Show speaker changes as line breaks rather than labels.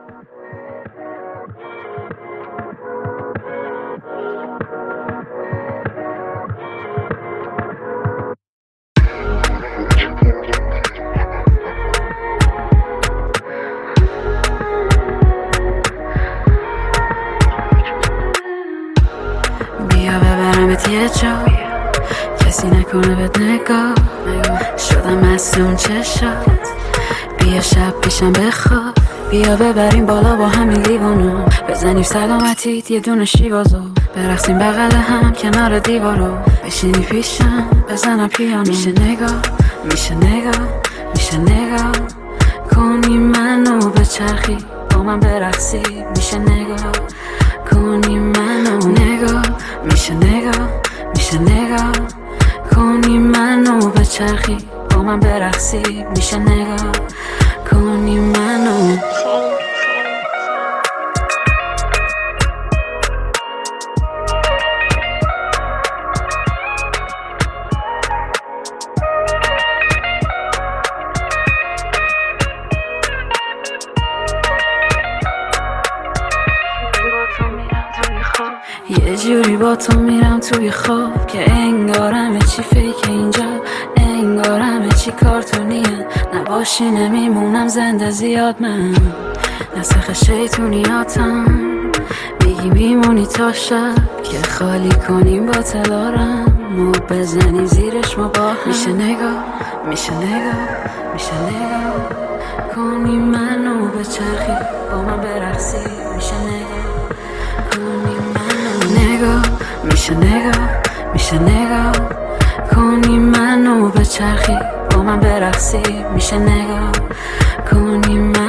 بیا ببرمت یه جا کسی نکنه بهت نگاه شدم مست اون چشات بیا شب پیشم بخواب بیا ببریم بالا با همین لیوانو بزنیم سلامتیت یه دونه شیوازو برقصیم بغل هم کنار دیوارو بشینی پیشم بزنم پیانو میشه نگاه میشه نگاه میشه نگاه کنی منو بچرخی با من برقصی میشه نگاه کنی منو نگاه میشه نگاه میشه نگاه کنی منو بچرخی با من برقصی میشه نگاه کنی منو یه جوری با تو میرم توی خواب که انگارم چی فیک اینجا انگارم چی کارتونیه نباشی نمیمونم زنده زیاد من نسخ شیطونیاتم میگی میمونی تا شب که خالی کنیم با تلارم و بزنیم زیرش ما با هم میشه نگاه میشه نگاه میشه نگاه کنی منو بچرخی با من برقصی میشه نگاه کنی نگاه میشه نگاه میشه نگاه کنی منو بچرخی با من برقصی میشه نگاه کنی